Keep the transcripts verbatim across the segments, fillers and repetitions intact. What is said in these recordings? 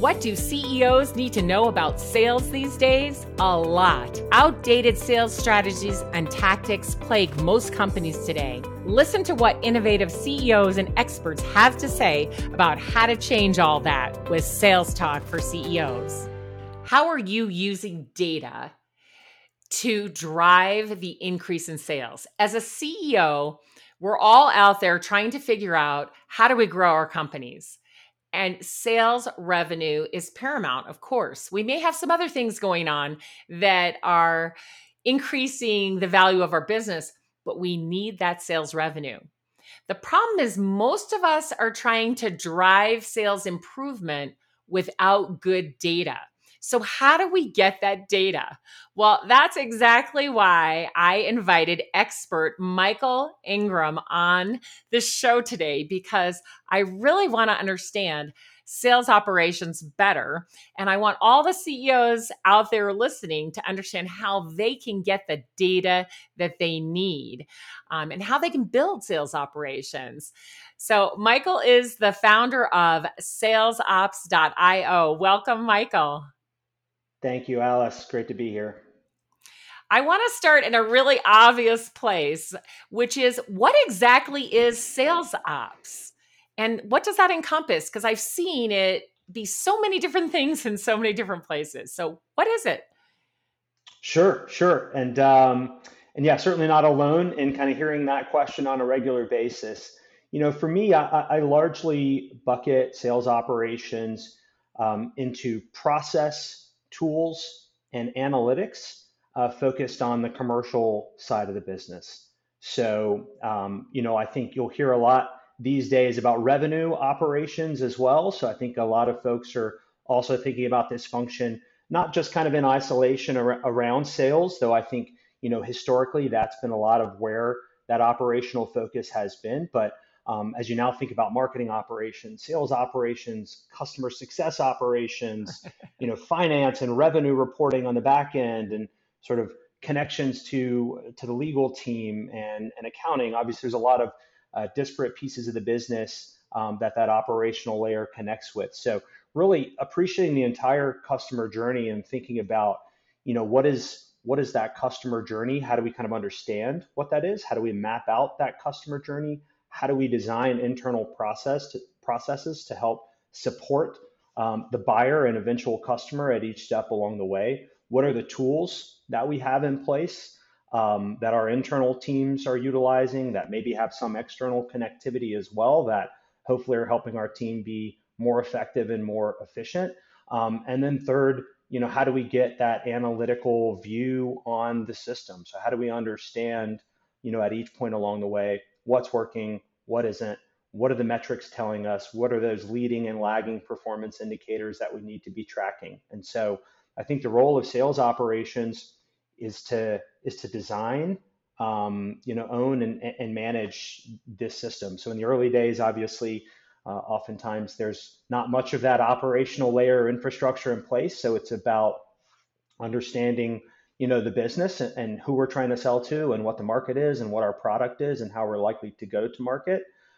What do C E Os need to know about sales these days? A lot. Outdated sales strategies and tactics plague most companies today. Listen to what innovative C E Os and experts have to say about how to change all that with Sales Talk for C E Os. How are you using data to drive the increase in sales? As a C E O, we're all out there trying to figure out how do we grow our companies. And sales revenue is paramount, of course. We may have some other things going on that are increasing the value of our business, but we need that sales revenue. The problem is most of us are trying to drive sales improvement without good data. So how do we get that data? Well, that's exactly why I invited expert Michael Ingram on the show today, because I really want to understand sales operations better. And I want all the C E Os out there listening to understand how they can get the data that they need um, and how they can build sales operations. So Michael is the founder of sales ops dot io. Welcome, Michael. Thank you, Alice. Great to be here. I want to start in a really obvious place, which is what exactly is sales ops? And what does that encompass? Because I've seen it be so many different things in so many different places. So what is it? Sure, sure. And um, and yeah, certainly not alone in kind of hearing that question on a regular basis. You know, for me, I, I I largely bucket sales operations um, into process tools and analytics uh, focused on the commercial side of the business. So, um, you know, I think you'll hear a lot these days about revenue operations as well. So I think a lot of folks are also thinking about this function not just kind of in isolation ar- around sales, though I think, you know, historically that's been a lot of where that operational focus has been. But um, as you now think about marketing operations, sales operations, customer success operations, you know, finance and revenue reporting on the back end, and sort of connections to to the legal team and, and accounting. Obviously, there's a lot of uh, disparate pieces of the business um, that that operational layer connects with. So really appreciating the entire customer journey and thinking about, you know, what is what is that customer journey? How do we kind of understand what that is? How do we map out that customer journey? How do we design internal process to, processes to help support um, the buyer and eventual customer at each step along the way? What are the tools that we have in place um, that our internal teams are utilizing that maybe have some external connectivity as well that hopefully are helping our team be more effective and more efficient? Um, and then third, you know, how do we get that analytical view on the system? So how do we understand, you know, at each point along the way, what's working, what isn't, what are the metrics telling us, what are those leading and lagging performance indicators that we need to be tracking? And so I think the role of sales operations is to is to design, um, you know, own and, and manage this system. So in the early days, obviously, uh, oftentimes there's not much of that operational layer or infrastructure in place. So it's about understanding, you know, the business and, and who we're trying to sell to and what the market is and what our product is and how we're likely to go to market,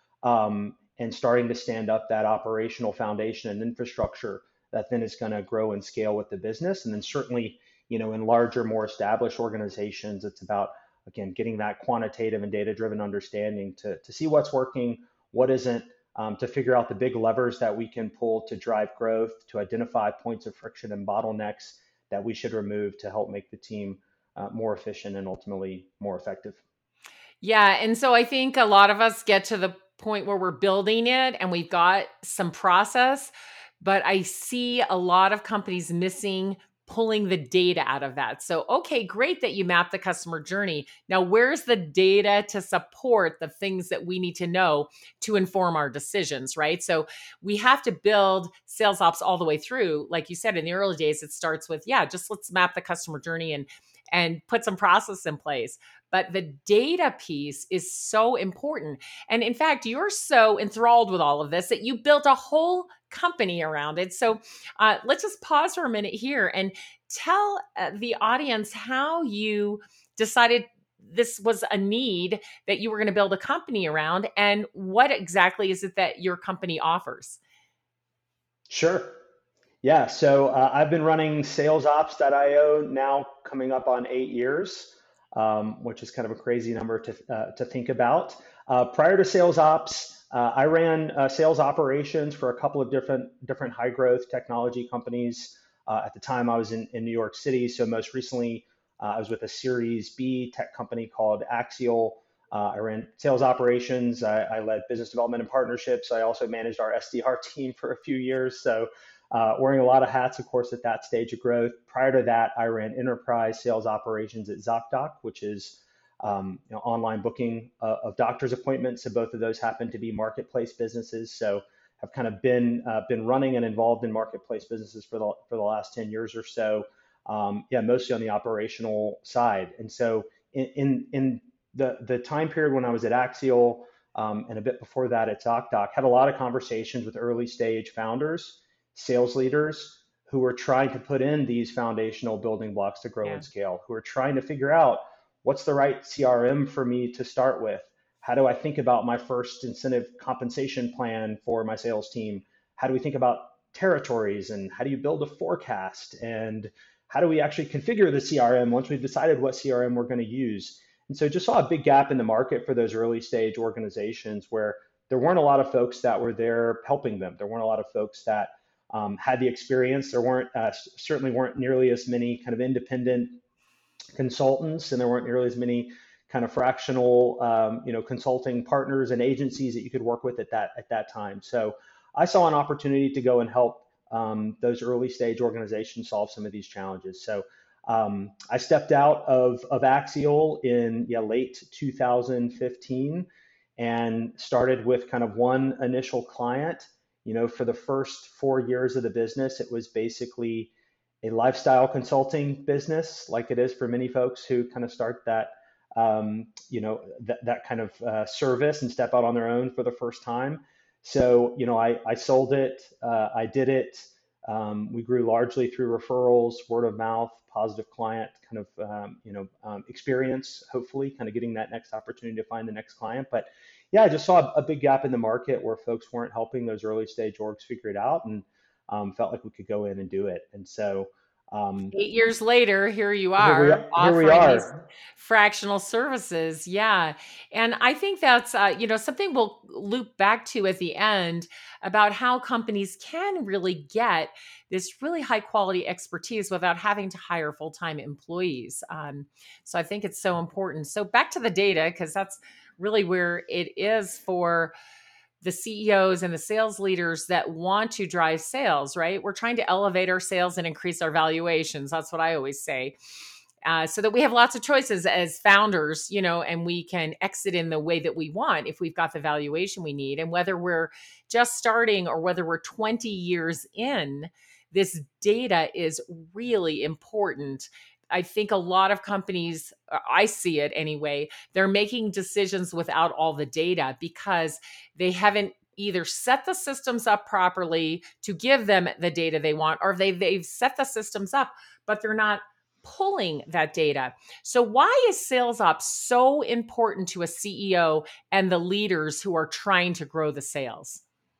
um, and starting to stand up that operational foundation and infrastructure that then is going to grow and scale with the business. And then certainly, you know, in larger, more established organizations, it's about, again, getting that quantitative and data-driven understanding to, to see what's working, what isn't, um, to figure out the big levers that we can pull to drive growth, to identify points of friction and bottlenecks that we should remove to help make the team uh, more efficient and ultimately more effective. Yeah. And so I think a lot of us get to the point where we're building it and we've got some process, but I see a lot of companies missing pulling the data out of that. So, okay, great that you map the customer journey. Now, where's the data to support the things that we need to know to inform our decisions, right? So we have to build sales ops all the way through. Like you said, in the early days, it starts with, yeah, just let's map the customer journey and and put some process in place. But the data piece is so important. And in fact, you're so enthralled with all of this that you built a whole company around it. So uh, let's just pause for a minute here and tell uh, the audience how you decided this was a need that you were going to build a company around, and what exactly is it that your company offers? Sure. Yeah, so uh, I've been running SalesOps dot io now coming up on eight years, um, which is kind of a crazy number to, uh, to think about. Uh, prior to SalesOps, uh, I ran uh, sales operations for a couple of different different high growth technology companies. Uh, at the time, I was in, in New York City. So most recently, uh, I was with a Series B tech company called Axial. Uh, I ran sales operations. I, I led business development and partnerships. I also managed our S D R team for a few years. So uh, wearing a lot of hats, of course, at that stage of growth. Prior to that, I ran enterprise sales operations at ZocDoc, which is um, you know, online booking uh, of doctor's appointments. So both of those happen to be marketplace businesses. So have kind of been uh, been running and involved in marketplace businesses for the for the last ten years or so. Um, yeah, mostly on the operational side. And so in in, in the the time period when I was at Axial um, and a bit before that at ZocDoc, had a lot of conversations with early stage founders, sales leaders who are trying to put in these foundational building blocks to grow Yeah. and scale, who are trying to figure out what's the right C R M for me to start with? How do I think about my first incentive compensation plan for my sales team? How do we think about territories and how do you build a forecast? And how do we actually configure the C R M once we've decided what C R M we're going to use? And so just saw a big gap in the market for those early stage organizations where there weren't a lot of folks that were there helping them. There weren't a lot of folks that um, had the experience. There weren't uh, certainly weren't nearly as many kind of independent consultants, and there weren't nearly as many kind of fractional, um, you know, consulting partners and agencies that you could work with at that at that time. So I saw an opportunity to go and help um, those early stage organizations solve some of these challenges. So um, I stepped out of, of Axial in yeah, late two thousand fifteen and started with kind of one initial client. You know, for the first four years of the business, it was basically a lifestyle consulting business, like it is for many folks who kind of start that, um, you know, that, that kind of uh, service and step out on their own for the first time. So, you know, I, I sold it, uh, I did it. Um, we grew largely through referrals, word of mouth, positive client kind of, um, you know, um, experience, hopefully kind of getting that next opportunity to find the next client. But yeah, I just saw a, a big gap in the market where folks weren't helping those early stage orgs figure it out, and um, felt like we could go in and do it. And so um, Eight years later, here you here we are are. Here we offering these are. fractional services. Yeah. And I think that's, uh, you know, something we'll loop back to at the end about how companies can really get this really high quality expertise without having to hire full time employees. Um, so I think it's so important. So back to the data, because that's really where it is for the C E Os and the sales leaders that want to drive sales, right? We're trying to elevate our sales and increase our valuations. That's what I always say. Uh, so that we have lots of choices as founders, you know, and we can exit in the way that we want if we've got the valuation we need. And whether we're just starting or whether we're twenty years in, this data is really important. I think a lot of companies, uh, I see it anyway, they're making decisions without all the data because they haven't either set the systems up properly to give them the data they want, or they, they've set the systems up, but they're not pulling that data. So why is sales ops so important to a C E O and the leaders who are trying to grow the sales?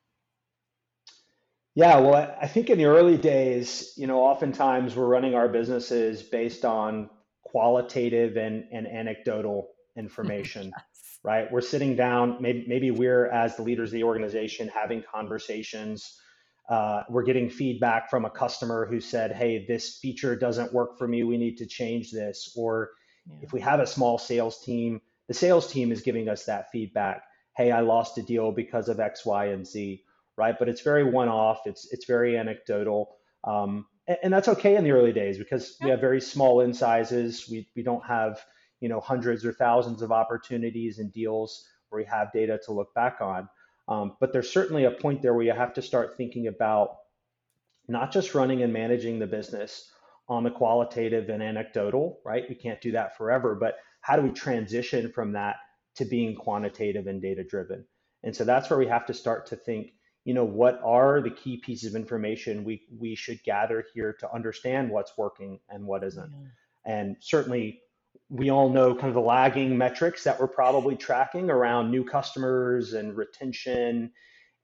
Yeah, well, I I think in the early days, you know, oftentimes we're running our businesses based on qualitative and, and anecdotal information, right? We're sitting down, maybe, maybe we're, as the leaders of the organization, having conversations. Uh, we're getting feedback from a customer who said, hey, this feature doesn't work for me. We need to change this. Or Yeah. if we have a small sales team, the sales team is giving us that feedback. Hey, I lost a deal because of X, Y, and Z, right? But it's very one-off. It's it's very anecdotal, um, and, and that's okay in the early days because we Yeah. have very small in sizes. We we don't have you know hundreds or thousands of opportunities and deals where we have data to look back on. Um, but there's certainly a point there where you have to start thinking about not just running and managing the business on the qualitative and anecdotal, right? We can't do that forever, but how do we transition from that to being quantitative and data driven? And so that's where we have to start to think, you know, what are the key pieces of information we we should gather here to understand what's working and what isn't. Yeah. And certainly we all know kind of the lagging metrics that we're probably tracking around new customers and retention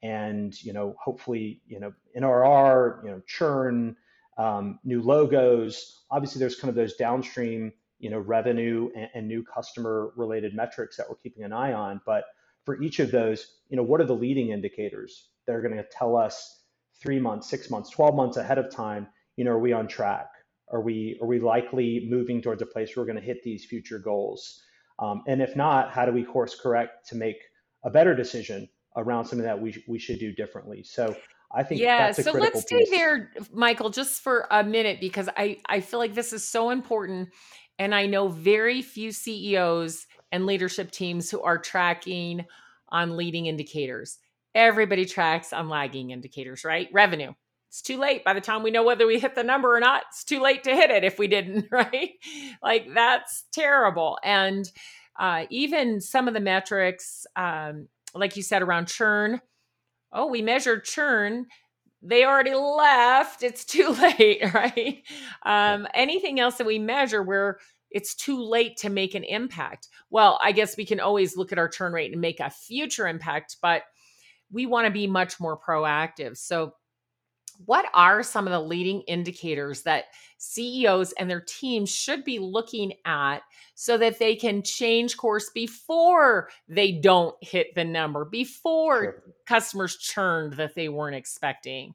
and, you know, hopefully, you know, N R R, you know, churn, um, new logos. Obviously, there's kind of those downstream, you know, revenue and, and new customer related metrics that we're keeping an eye on. But for each of those, you know, what are the leading indicators that are going to tell us three months, six months, twelve months ahead of time, you know, are we on track? Are we are we likely moving towards a place where we're going to hit these future goals? Um, and if not, how do we course correct to make a better decision around something that we we should do differently? So I think Yeah, that's a so critical let's stay piece. there, Michael, just for a minute, because I, I feel like this is so important. And I know very few C E Os and leadership teams who are tracking on leading indicators. Everybody tracks on lagging indicators, right? Revenue. It's too late. By the time we know whether we hit the number or not, it's too late to hit it if we didn't, right? Like that's terrible. And uh, even some of the metrics, um, like you said, around churn. Oh, we measured churn. They already left. It's too late, right? Yeah. Um, anything else that we measure where it's too late to make an impact? Well, I guess we can always look at our churn rate and make a future impact, but we want to be much more proactive. So, what are some of the leading indicators that C E Os and their teams should be looking at so that they can change course before they don't hit the number, before Sure. customers churned that they weren't expecting?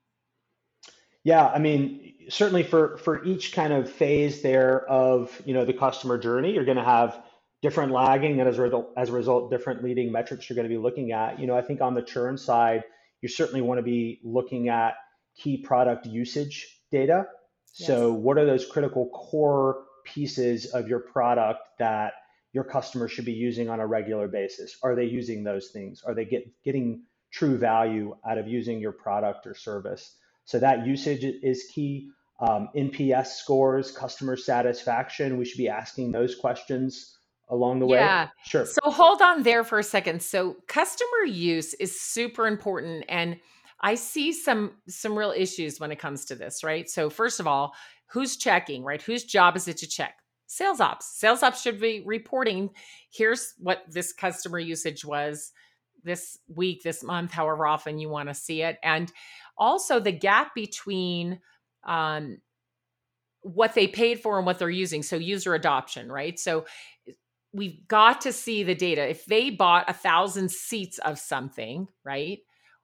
Yeah, I mean, certainly for for each kind of phase there of, you know, the customer journey, you're going to have different lagging, and as a result, as a result, different leading metrics you're going to be looking at. You know, I think on the churn side, you certainly want to be looking at key product usage data. So, Yes. what are those critical core pieces of your product that your customers should be using on a regular basis? Are they using those things? Are they get, getting true value out of using your product or service? So that usage is key. Um, N P S scores, customer satisfaction, we should be asking those questions along the way. Yeah. Sure. So hold on there for a second. So customer use is super important, and I see some some real issues when it comes to this, right? So first of all, who's checking, right? Whose job is it to check? Sales ops. Sales ops should be reporting, here's what this customer usage was this week, this month, however often you want to see it. And also the gap between um what they paid for and what they're using. So user adoption, right? So we've got to see the data. If they bought a thousand seats of something, right?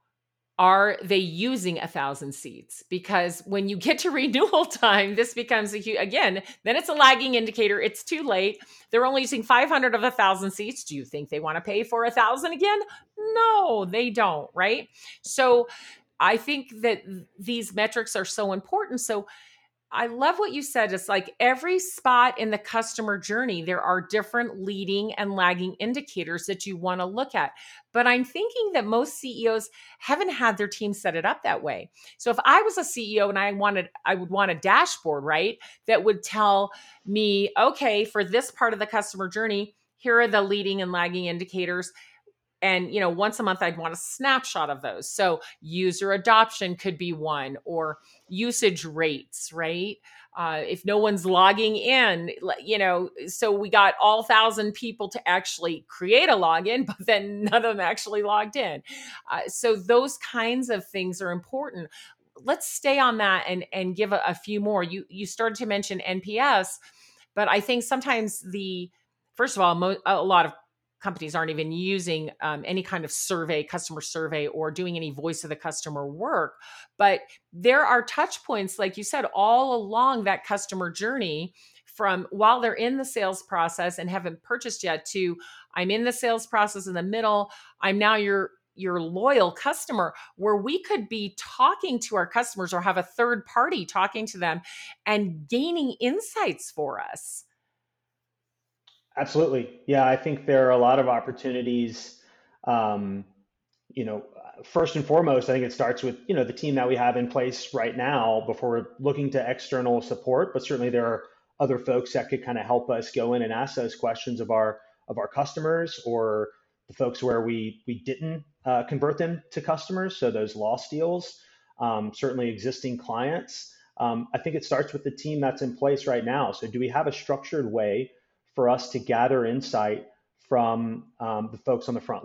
Are they using a thousand seats? Because when you get to renewal time, this becomes a huge, again, then it's a lagging indicator. It's too late. They're only using five hundred of a thousand seats. Do you think they want to pay for a thousand again? No, they don't, right? So I think that these metrics are so important. So I love what you said. It's like every spot in the customer journey, there are different leading and lagging indicators that you want to look at. But I'm thinking that most C E Os haven't had their team set it up that way. So if I was a C E O and I wanted, I would want a dashboard, right? That would tell me, okay, for this part of the customer journey, here are the leading and lagging indicators. And, you know, once a month, I'd want a snapshot of those. So user adoption could be one, or usage rates, right? Uh, if no one's logging in, you know, so we got all thousand people to actually create a login, but then none of them actually logged in. Uh, so those kinds of things are important. Let's stay on that and and give a, a few more. You you started to mention N P S, but I think sometimes the first of all, mo- a lot of companies aren't even using um, any kind of survey, customer survey, or doing any voice of the customer work. But there are touch points, like you said, all along that customer journey from while they're in the sales process and haven't purchased yet to I'm in the sales process in the middle. I'm now your your loyal customer, where we could be talking to our customers or have a third party talking to them and gaining insights for us. Absolutely. Yeah, I think there are a lot of opportunities. Um, you know, first and foremost, I think it starts with, you know, the team that we have in place right now before we're looking to external support. But certainly there are other folks that could kind of help us go in and ask those questions of our of our customers, or the folks where we we didn't uh, convert them to customers. So those lost deals, um, certainly existing clients. Um, I think it starts with the team that's in place right now. So do we have a structured way for us to gather insight from um, the folks on the front line?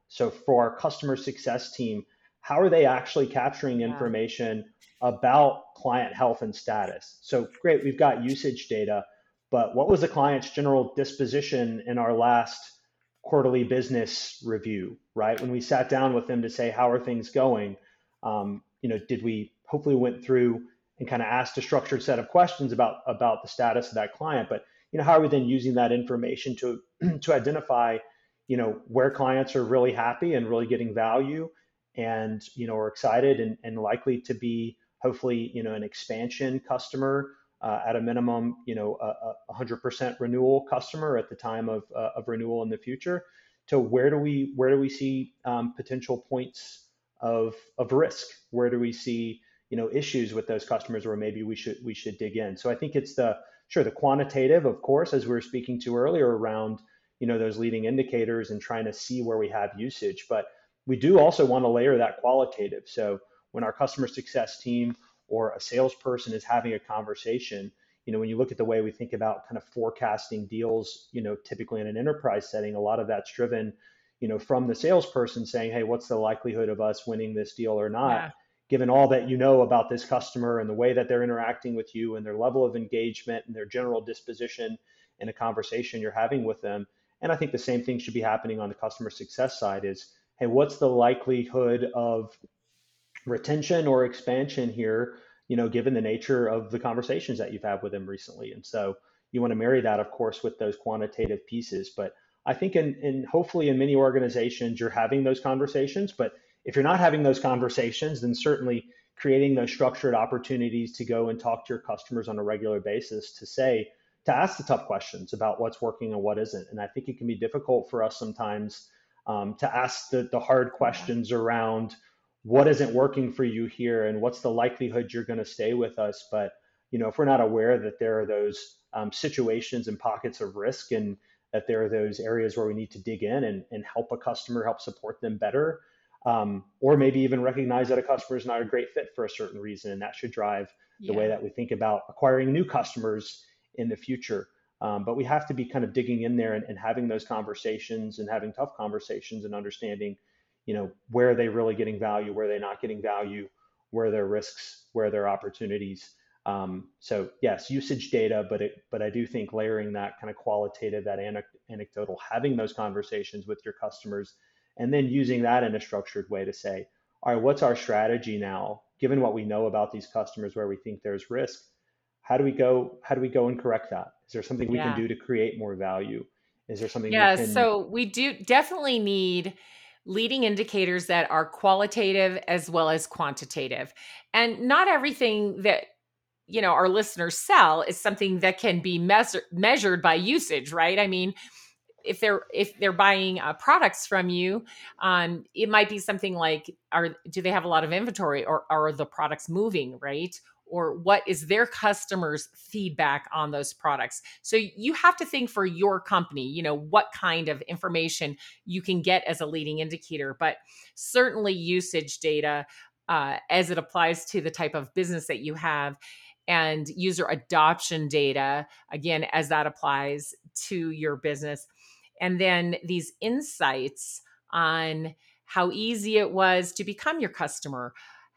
So for our customer success team, how are they actually capturing Yeah. information about client health and status? So great, we've got usage data, but what was the client's general disposition in our last quarterly business review, right? When we sat down with them to say, how are things going? Um, you know, did we hopefully went through and kind of asked a structured set of questions about about the status of that client, but you know, how are we then using that information to to identify, you know, where clients are really happy and really getting value and, you know, are excited and, and likely to be hopefully, you know, an expansion customer uh, at a minimum, you know, a, a one hundred percent renewal customer at the time of, uh, of renewal in the future, to where do we where do we see um, potential points of of risk? Where do we see, you know, issues with those customers where maybe we should we should dig in? So I think it's the sure the quantitative, of course, as we were speaking to earlier around, you know, those leading indicators and trying to see where we have usage, but we do also want to layer that qualitative. So when our customer success team or a salesperson is having a conversation, you know, when you look at the way we think about kind of forecasting deals, you know, typically in an enterprise setting, a lot of that's driven, you know, from the salesperson saying, hey, what's the likelihood of us winning this deal or not, Yeah. given all that you know about this customer and the way that they're interacting with you and their level of engagement and their general disposition in a conversation you're having with them. And I think the same thing should be happening on the customer success side is, hey, what's the likelihood of retention or expansion here, you know, given the nature of the conversations that you've had with them recently. And so you want to marry that, of course, with those quantitative pieces. But I think in, in hopefully in many organizations, you're having those conversations. But if you're not having those conversations, then certainly creating those structured opportunities to go and talk to your customers on a regular basis to say, to ask the tough questions about what's working and what isn't. And I think it can be difficult for us sometimes um, to ask the, the hard Yeah. questions around what isn't working for you here and what's the likelihood you're going to stay with us. But you know, if we're not aware that there are those um, situations and pockets of risk and that there are those areas where we need to dig in and, and help a customer, help support them better, um, or maybe even recognize that a customer is not a great fit for a certain reason, and that should drive the way Yeah. that we think about acquiring new customers in the future. Um, but we have to be kind of digging in there and, and having those conversations and having tough conversations and understanding, you know, where are they really getting value, where are they not getting value, where are their risks, where are their opportunities. Um, so yes, usage data, but it, but I do think layering that kind of qualitative, that anecdotal, having those conversations with your customers, and then using that in a structured way to say, all right, what's our strategy now, given what we know about these customers, where we think there's risk? How do we go? How do we go and correct that? Is there something we can Yeah. do to create more value? Is there something we Yeah. can? So we do definitely need leading indicators that are qualitative as well as quantitative. And not everything that you know our listeners sell is something that can be measur- measured by usage, right? I mean, if they're if they're buying uh, products from you, um, it might be something like, are do they have a lot of inventory, or are the products moving, right? Or what is their customers' feedback on those products? So you have to think for your company, you know, what kind of information you can get as a leading indicator. But certainly usage data, uh, as it applies to the type of business that you have, and user adoption data, again, as that applies to your business, and then these insights on how easy it was to become your customer,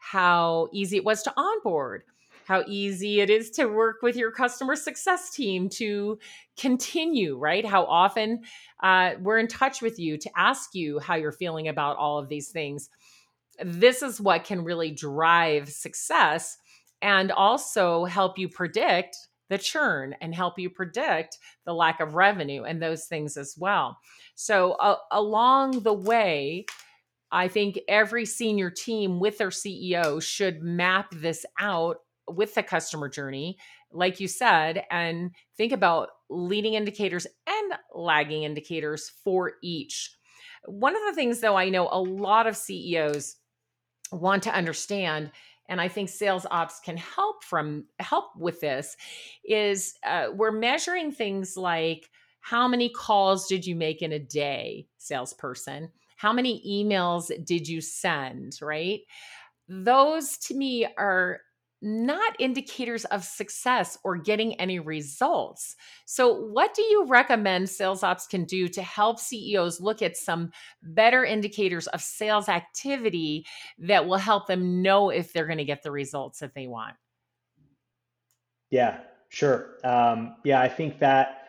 how easy it was to onboard, how easy it is to work with your customer success team to continue, right? How often uh, we're in touch with you to ask you how you're feeling about all of these things. This is what can really drive success and also help you predict the churn and help you predict the lack of revenue and those things as well. So, uh, along the way, I think every senior team with their C E O should map this out with the customer journey, like you said, and think about leading indicators and lagging indicators for each. One of the things, though, I know a lot of C E Os want to understand, and I think sales ops can help from help with this, is uh, we're measuring things like, how many calls did you make in a day, salesperson? How many emails did you send, right? Those to me are not indicators of success or getting any results. So, what do you recommend sales ops can do to help C E Os look at some better indicators of sales activity that will help them know if they're going to get the results that they want? Yeah, sure. Um, yeah, I think that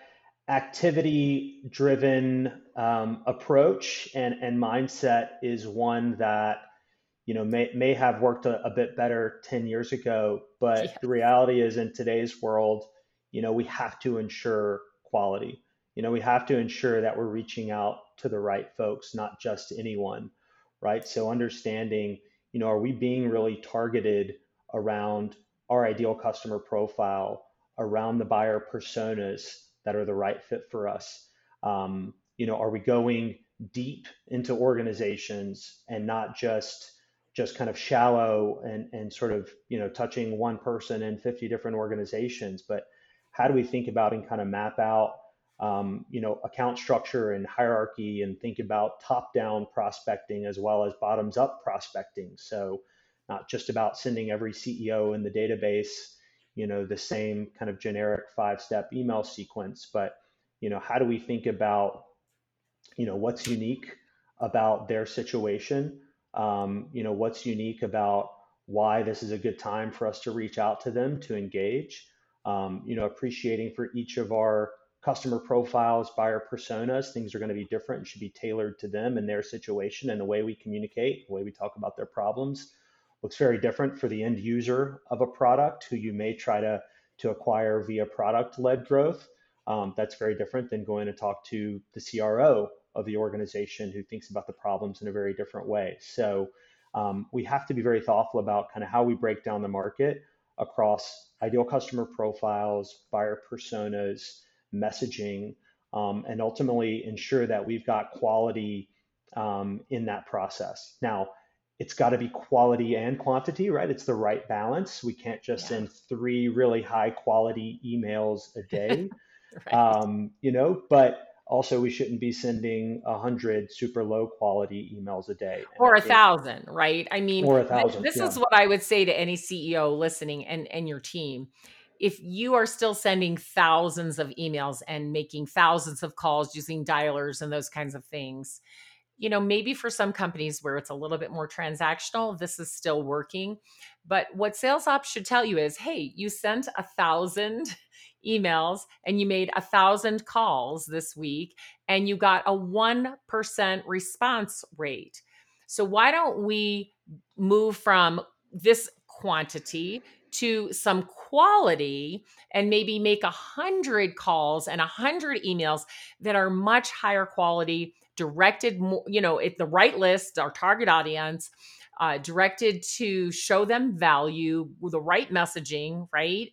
activity driven um, approach and, and mindset is one that you know may, may have worked a, a bit better ten years ago, but Yeah. the reality is in today's world, you know we have to ensure quality. You know we have to ensure that we're reaching out to the right folks, not just anyone, right? So understanding, you know are we being really targeted around our ideal customer profile, around the buyer personas that are the right fit for us? Um, you know, are we going deep into organizations and not just just kind of shallow and and sort of you know touching one person in fifty different organizations? But how do we think about and kind of map out um, you know account structure and hierarchy, and think about top down prospecting as well as bottoms up prospecting? So not just about sending every C E O in the database you know the same kind of generic five step email sequence, but you know how do we think about you know what's unique about their situation, um, you know what's unique about why this is a good time for us to reach out to them to engage, um, you know appreciating for each of our customer profiles, buyer personas, things are going to be different and should be tailored to them and their situation, and the way we communicate, the way we talk about their problems looks very different for the end user of a product who you may try to to acquire via product led growth. Um, that's very different than going to talk to the C R O of the organization who thinks about the problems in a very different way. So um, we have to be very thoughtful about kind of how we break down the market across ideal customer profiles, buyer personas, messaging, um, and ultimately ensure that we've got quality um, in that process. Now, it's got to be quality and quantity, right? It's the right balance. We can't just Yeah. send three really high quality emails a day, Right. um, you know, but also we shouldn't be sending a hundred super low quality emails a day. And I Or a think, thousand, right? I mean, or a th- thousand, this yeah. is what I would say to any C E O listening, and and your team. If you are still sending thousands of emails and making thousands of calls using dialers and those kinds of things, you know, maybe for some companies where it's a little bit more transactional, this is still working. But what sales ops should tell you is, hey, you sent a thousand emails and you made a thousand calls this week and you got a one percent response rate. So why don't we move from this quantity to some quality and maybe make a hundred calls and a hundred emails that are much higher quality, directed more, you know, at the right list, our target audience, uh, directed to show them value with the right messaging, right?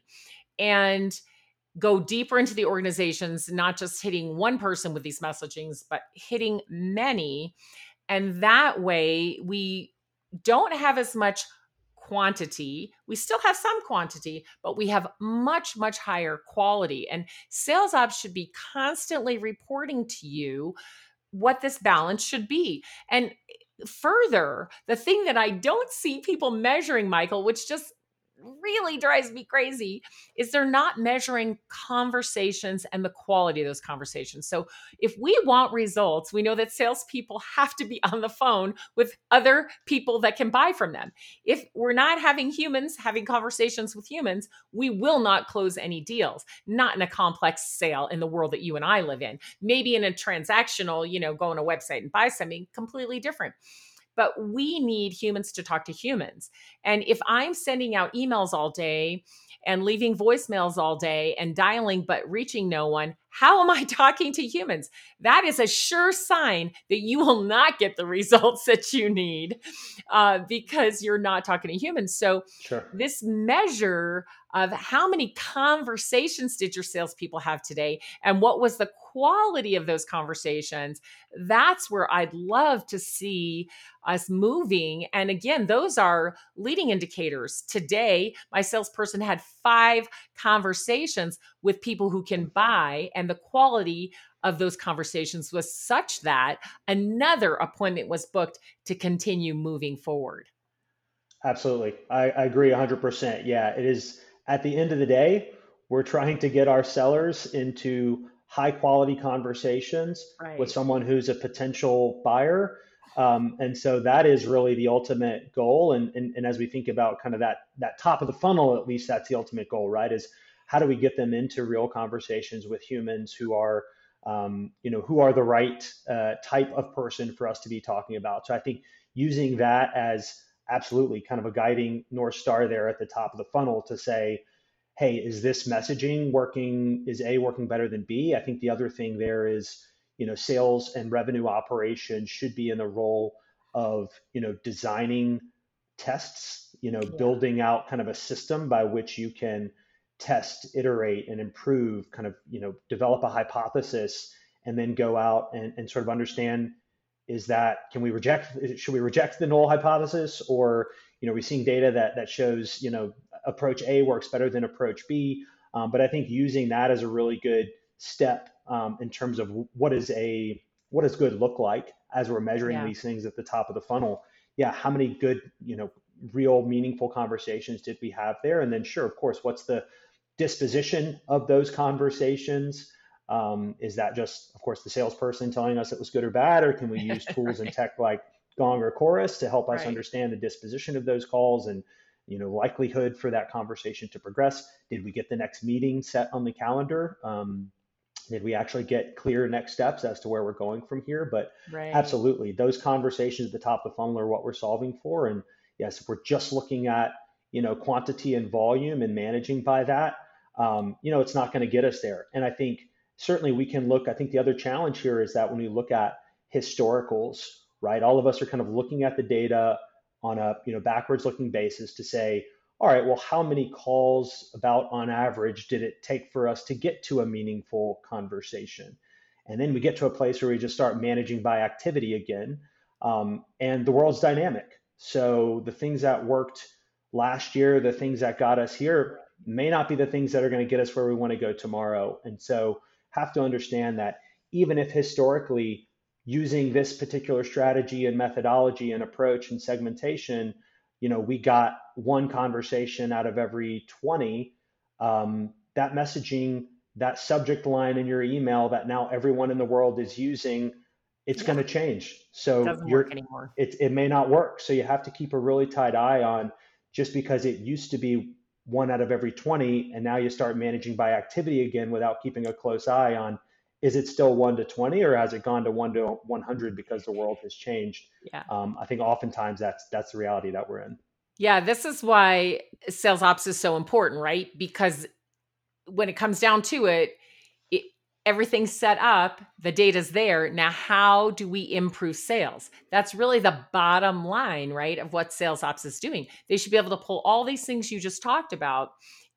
And go deeper into the organizations, not just hitting one person with these messagings, but hitting many. And that way we don't have as much quantity. We still have some quantity, but we have much, much higher quality. And sales ops should be constantly reporting to you what this balance should be. And further, the thing that I don't see people measuring, Michael, which just really drives me crazy, is they're not measuring conversations and the quality of those conversations. So if we want results, we know that salespeople have to be on the phone with other people that can buy from them. If we're not having humans having conversations with humans, we will not close any deals, not in a complex sale in the world that you and I live in. Maybe in a transactional, you know, go on a website and buy something completely different. But we need humans to talk to humans. And if I'm sending out emails all day and leaving voicemails all day and dialing but reaching no one, how am I talking to humans? That is a sure sign that you will not get the results that you need uh, because you're not talking to humans. So, Sure. this measure of how many conversations did your salespeople have today and what was the quality of those conversations, that's where I'd love to see us moving. And again, those are leading indicators. Today, my salesperson had five conversations with people who can buy, and the quality of those conversations was such that another appointment was booked to continue moving forward. Absolutely. I, I agree one hundred percent. Yeah, it is at the end of the day, we're trying to get our sellers into high quality conversations with Right. someone who's a potential buyer. Um, and so that is really the ultimate goal. And, and, and as we think about kind of that, that top of the funnel, at least that's the ultimate goal, right? Is how do we get them into real conversations with humans who are, um, you know, who are the right uh, type of person for us to be talking about. So I think using that as absolutely kind of a guiding North Star there at the top of the funnel to say, hey, is this messaging working? Is A working better than B? I think the other thing there is, you know, sales and revenue operations should be in the role of, you know, designing tests, you know, Yeah. building out kind of a system by which you can test, iterate, and improve, kind of, you know, develop a hypothesis and then go out and, and sort of understand, is that, can we reject, should we reject the null hypothesis, or, you know, we're seeing data that that shows, you know, approach A works better than approach B. Um, but I think using that as a really good step um, in terms of what is a what does good look like as we're measuring Yeah. these things at the top of the funnel. Yeah, how many good, you know, real meaningful conversations did we have there? And then sure, of course, what's the disposition of those conversations? Um, is that just, of course, the salesperson telling us it was good or bad, or can we use tools and Right. tech like Gong or Chorus to help us Right. understand the disposition of those calls and, you know, likelihood for that conversation to progress? Did we get the next meeting set on the calendar? Um, did we actually get clear next steps as to where we're going from here? But Right. absolutely, those conversations at the top of the funnel are what we're solving for. And yes, if we're just looking at, you know, quantity and volume and managing by that, um, you know, it's not going to get us there. And I think certainly we can look. I think the other challenge here is that when we look at historicals, right, all of us are kind of looking at the data on a, you know, backwards looking basis to say, all right, well, how many calls about on average did it take for us to get to a meaningful conversation? And then we get to a place where we just start managing by activity again. Um, and the world's dynamic. So the things that worked last year, the things that got us here, may not be the things that are going to get us where we want to go tomorrow. And so have to understand that even if historically using this particular strategy and methodology and approach and segmentation, you know, we got one conversation out of every twenty. Um, that messaging, that subject line in your email that now everyone in the world is using, it's going Yeah. to change. So Doesn't work you're, anymore. it, it may not work. So you have to keep a really tight eye on, just because it used to be one out of every twenty, and now you start managing by activity again without keeping a close eye on, is it still one to twenty, or has it gone to one to one hundred because the world has changed? Yeah. Um, I think oftentimes that's that's the reality that we're in. Yeah. This is why sales ops is so important, right? Because when it comes down to it, it everything's set up, the data's there. Now, how do we improve sales? That's really the bottom line, right, of what sales ops is doing. They should be able to pull all these things you just talked about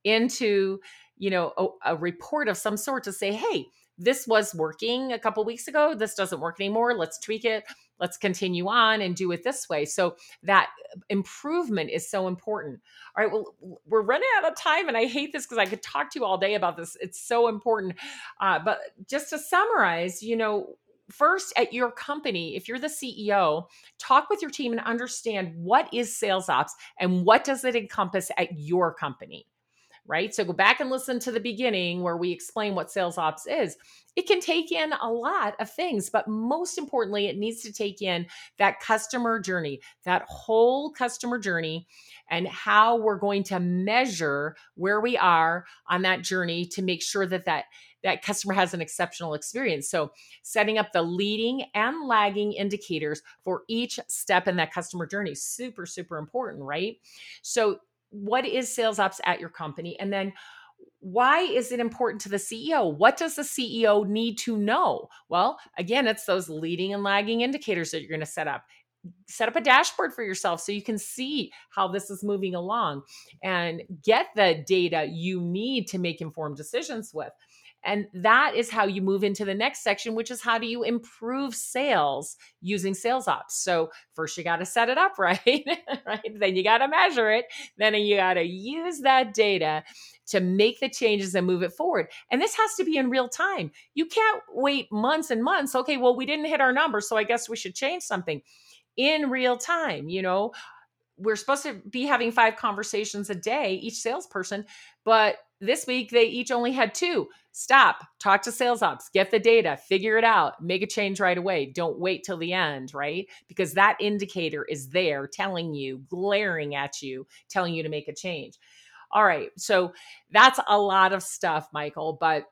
into, you know, a, a report of some sort to say, hey, this was working a couple weeks ago. This doesn't work anymore. Let's tweak it. Let's continue on and do it this way. So that improvement is so important. All right, well, we're running out of time, and I hate this because I could talk to you all day about this. It's so important. Uh, but just to summarize, you know, first at your company, if you're the C E O, talk with your team and understand what is sales ops and what does it encompass at your company, right? So go back and listen to the beginning where we explain what sales ops is. It can take in a lot of things, but most importantly, it needs to take in that customer journey, that whole customer journey, and how we're going to measure where we are on that journey to make sure that that that customer has an exceptional experience. So setting up the leading and lagging indicators for each step in that customer journey, super, super important, right? So what is sales ops at your company? And then why is it important to the C E O? What does the C E O need to know? Well, again, it's those leading and lagging indicators that you're going to set up. Set up a dashboard for yourself so you can see how this is moving along and get the data you need to make informed decisions with. And that is how you move into the next section, which is how do you improve sales using sales ops? So first you got to set it up right, right? Then you got to measure it. Then you got to use that data to make the changes and move it forward. And this has to be in real time. You can't wait months and months. Okay, well, we didn't hit our number, so I guess we should change something in real time. You know, we're supposed to be having five conversations a day, each salesperson, but this week they each only had two. Stop, talk to sales ops, get the data, figure it out, make a change right away. Don't wait till the end, right? Because that indicator is there telling you, glaring at you, telling you to make a change. All right. So that's a lot of stuff, Michael, but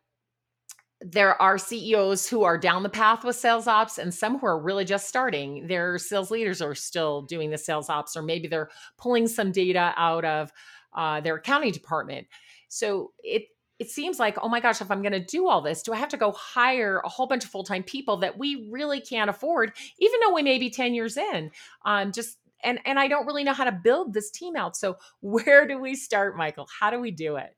there are C E Os who are down the path with sales ops and some who are really just starting. Their sales leaders are still doing the sales ops, or maybe they're pulling some data out of uh, their accounting department. So it it seems like, oh my gosh, if I'm going to do all this, do I have to go hire a whole bunch of full-time people that we really can't afford, even though we may be ten years in? Um, just and and I don't really know how to build this team out. So where do we start, Michael? How do we do it?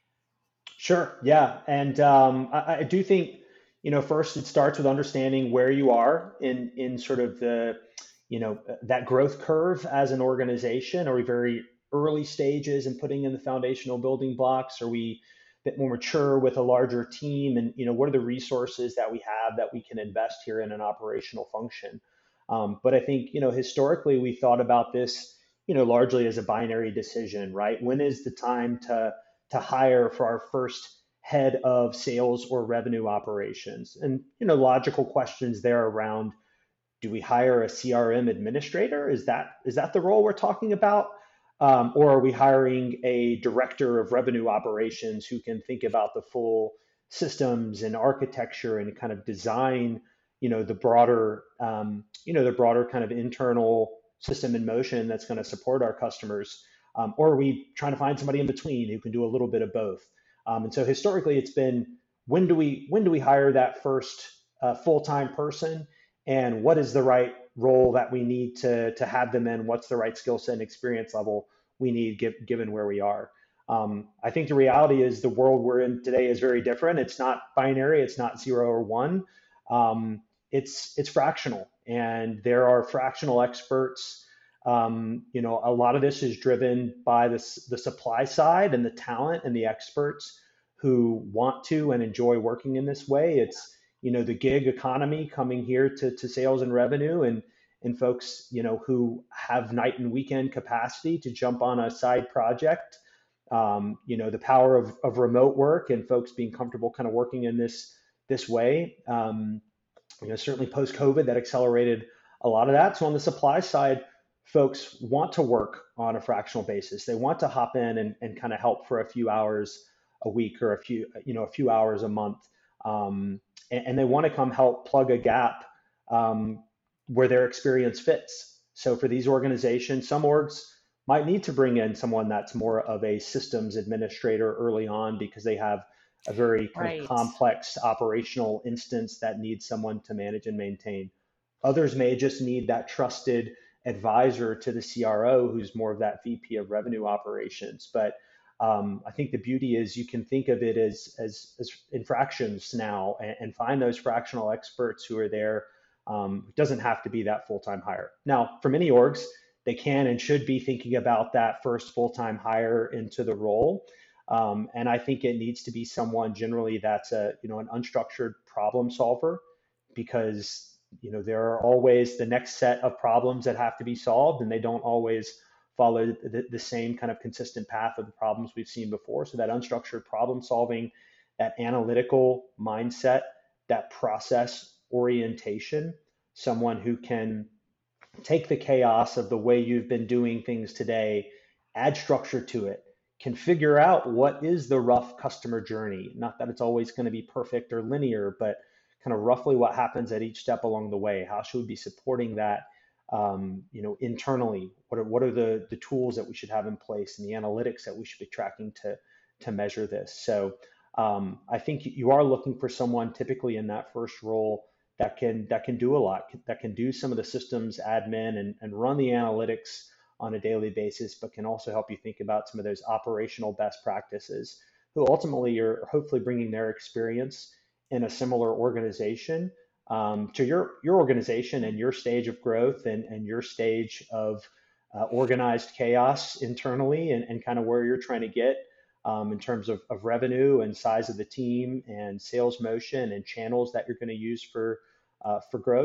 Sure. Yeah. And um, I, I do think, you know, first it starts with understanding where you are in in sort of the, you know, that growth curve as an organization. Are we very early stages and putting in the foundational building blocks? Are we a bit more mature with a larger team? And, you know, what are the resources that we have that we can invest here in an operational function? Um, but I think, you know, historically we thought about this, you know, largely as a binary decision, right? When is the time to to hire for our first head of sales or revenue operations? And, you know, logical questions there around, do we hire a C R M administrator? Is that is that the role we're talking about? Um, or are we hiring a director of revenue operations who can think about the full systems and architecture and kind of design, you know, the broader, um, you know, the broader kind of internal system in motion that's going to support our customers? Um, or are we trying to find somebody in between who can do a little bit of both? Um, and so historically, it's been, when do we when do we hire that first uh, full-time person, and what is the right role that we need to to have them in? What's the right skill set and experience level we need, give, given where we are? Um, I think the reality is the world we're in today is very different. It's not binary. It's not zero or one. Um, it's it's fractional, and there are fractional experts. Um, you know, a lot of this is driven by this, the supply side and the talent and the experts who want to and enjoy working in this way. It's, you know, the gig economy coming here to, to sales and revenue, and and folks, you know, who have night and weekend capacity to jump on a side project. Um, you know, the power of, of remote work and folks being comfortable kind of working in this this way. Um, you know, certainly post COVID, that accelerated a lot of that. So on the supply side, folks want to work on a fractional basis. They want to hop in and, and kind of help for a few hours a week, or a few, you know, a few hours a month. Um, and, and they want to come help plug a gap um, where their experience fits. So for these organizations, some orgs might need to bring in someone that's more of a systems administrator early on because they have a very kind of Right. complex operational instance that needs someone to manage and maintain. Others may just need that trusted advisor to the C R O who's more of that V P of revenue operations. But um, I think the beauty is you can think of it as, as, as in fractions now, and, and find those fractional experts who are there. Um, it doesn't have to be that full-time hire. Now, for many orgs, they can and should be thinking about that first full-time hire into the role. Um, and I think it needs to be someone generally that's a, you know, an unstructured problem solver, because, you know, there are always the next set of problems that have to be solved, and they don't always follow the, the same kind of consistent path of the problems we've seen before. So that unstructured problem solving, that analytical mindset, that process orientation, someone who can take the chaos of the way you've been doing things today, add structure to it, can figure out what is the rough customer journey. Not that it's always going to be perfect or linear, but kind of roughly what happens at each step along the way. How should we be supporting that, um, you know, internally? What are what are the the tools that we should have in place, and the analytics that we should be tracking to to measure this? So um, I think you are looking for someone typically in that first role that can that can do a lot, that can do some of the systems admin and, and run the analytics on a daily basis, but can also help you think about some of those operational best practices, who ultimately are hopefully bringing their experience in a similar organization um, to your your organization and your stage of growth, and, and your stage of uh, organized chaos internally, and, and kind of where you're trying to get um, in terms of, of revenue and size of the team and sales motion and channels that you're going to use for uh, for growth.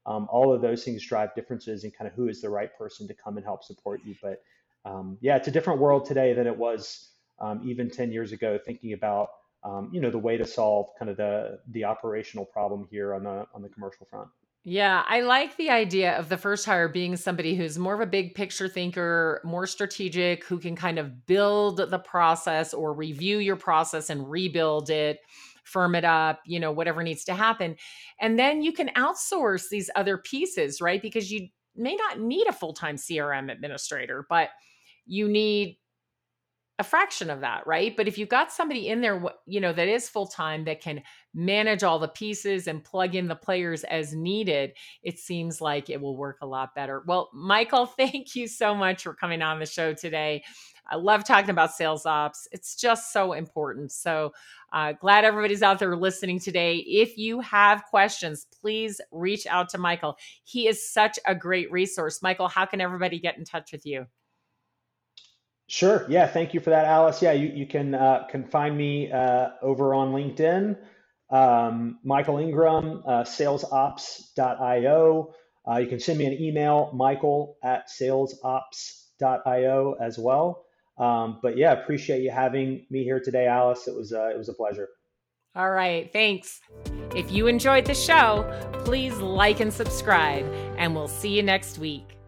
Um, all of those things drive differences in kind of who is the right person to come and help support you. But um, yeah, it's a different world today than it was um, even ten years ago, thinking about um, you know, the way to solve kind of the the operational problem here on the on the commercial front. Yeah, I like the idea of the first hire being somebody who's more of a big picture thinker, more strategic, who can kind of build the process or review your process and rebuild it, firm it up, you know, whatever needs to happen. And then you can outsource these other pieces, right? Because you may not need a full-time C R M administrator, but you need a fraction of that, right? But if you've got somebody in there, you know, that is full time that can manage all the pieces and plug in the players as needed, it seems like it will work a lot better. Well, Michael, thank you so much for coming on the show today. I love talking about sales ops. It's just so important. So uh, glad everybody's out there listening today. If you have questions, please reach out to Michael. He is such a great resource. Michael, how can everybody get in touch with you? Sure. Yeah. Thank you for that, Alice. Yeah, you, you can uh, can find me uh, over on LinkedIn, um, Michael Ingram, uh, salesops dot io. Uh, you can send me an email, Michael at salesops dot io as well. Um, but yeah, appreciate you having me here today, Alice. It was uh, it was a pleasure. All right. Thanks. If you enjoyed the show, please like and subscribe, and we'll see you next week.